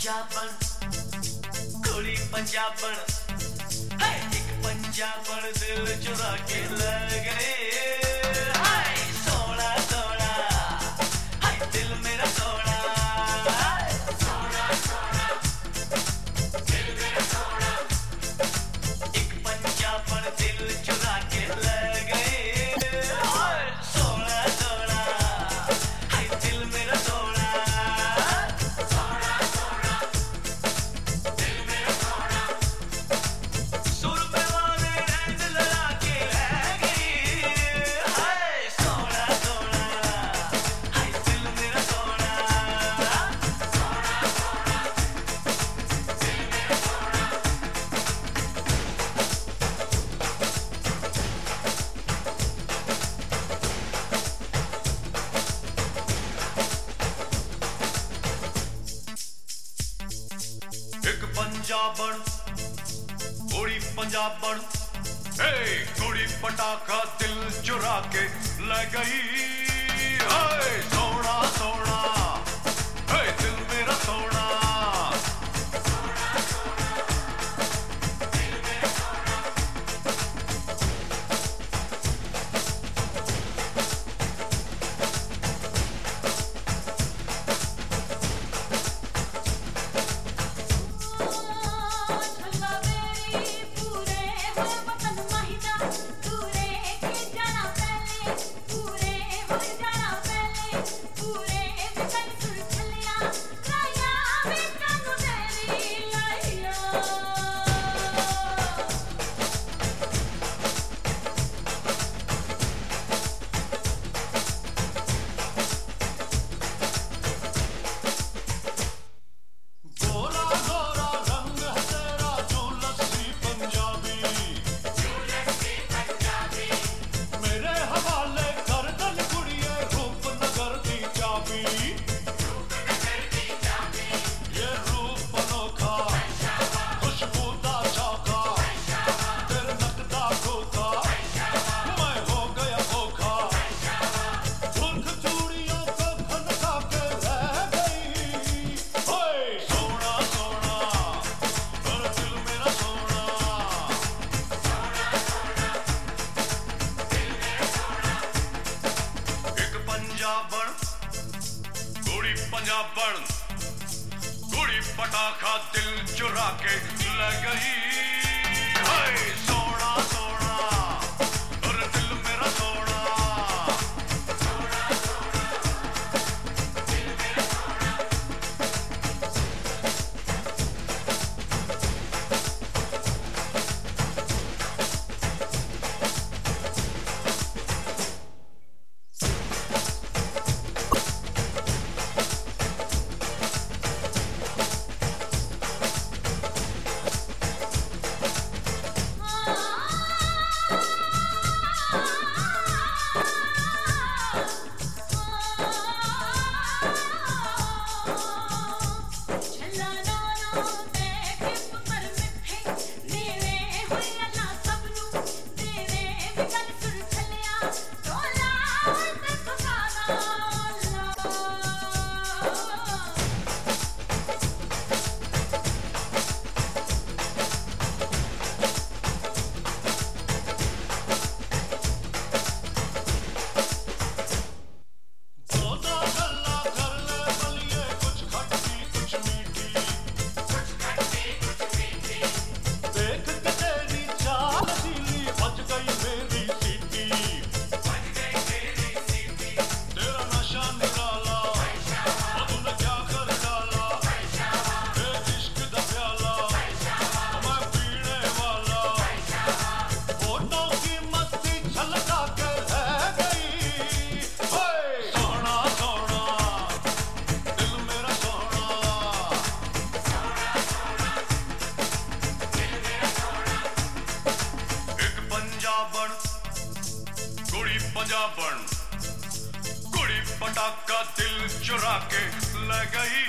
पंजाबन कुड़ी पंजाबन एक पंजाबन दिल चुरा के ले गए हाय सोना सोना हाय दिल मेरा सोना सोना सोना दिल मेरा सोना एक पंजाबन दिल चुरा के ले गए हाय सोना सोना हाय दिल मेरा सोना पंजाबन कुड़ी पंजाबन कुड़ी पटाखा दिल चुरा के ले गई हाय सोना सोना दिल मेरा सोना पंजाबन कुड़ी पटाखा दिल चुरा के ले गई हाय सोना सोना और दिल मेरा सोना सोना सोना दिल मेरा सोना पंजाबन कुड़ी पटाखा दिल चुरा के ले गई